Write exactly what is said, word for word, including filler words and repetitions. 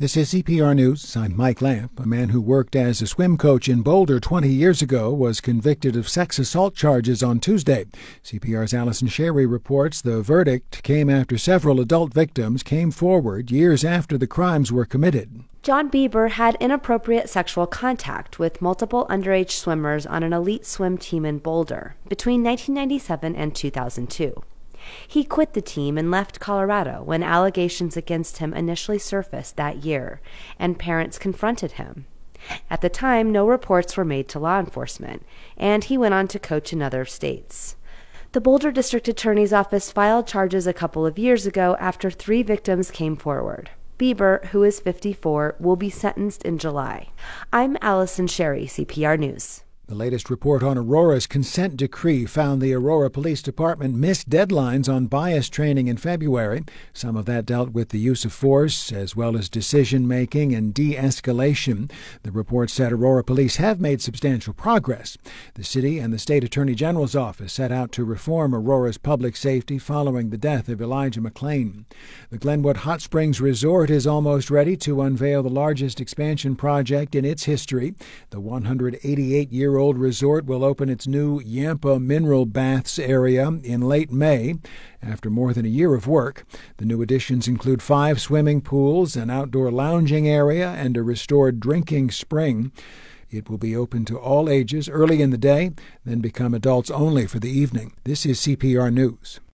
This is C P R News. I'm Mike Lamp. A man who worked as a swim coach in Boulder twenty years ago was convicted of sex assault charges on Tuesday. C P R's Allison Sherry reports the verdict came after several adult victims came forward years after the crimes were committed. John Bieber had inappropriate sexual contact with multiple underage swimmers on an elite swim team in Boulder between nineteen ninety-seven and two thousand two. He quit the team and left Colorado when allegations against him initially surfaced that year, and parents confronted him. At the time, no reports were made to law enforcement, and he went on to coach in other states. The Boulder District Attorney's Office filed charges a couple of years ago after three victims came forward. Bieber, who is fifty-four, will be sentenced in July. I'm Allison Sherry, C P R News. The latest report on Aurora's consent decree found the Aurora Police Department missed deadlines on bias training in February. Some of that dealt with the use of force, as well as decision-making and de-escalation. The report said Aurora police have made substantial progress. The city and the state attorney general's office set out to reform Aurora's public safety following the death of Elijah McClain. The Glenwood Hot Springs Resort is almost ready to unveil the largest expansion project in its history. The one hundred eighty-eight year old resort will open its new Yampa Mineral Baths area in late May. After more than a year of work, the new additions include five swimming pools, an outdoor lounging area, and a restored drinking spring. It will be open to all ages early in the day, then become adults only for the evening. This is C P R News.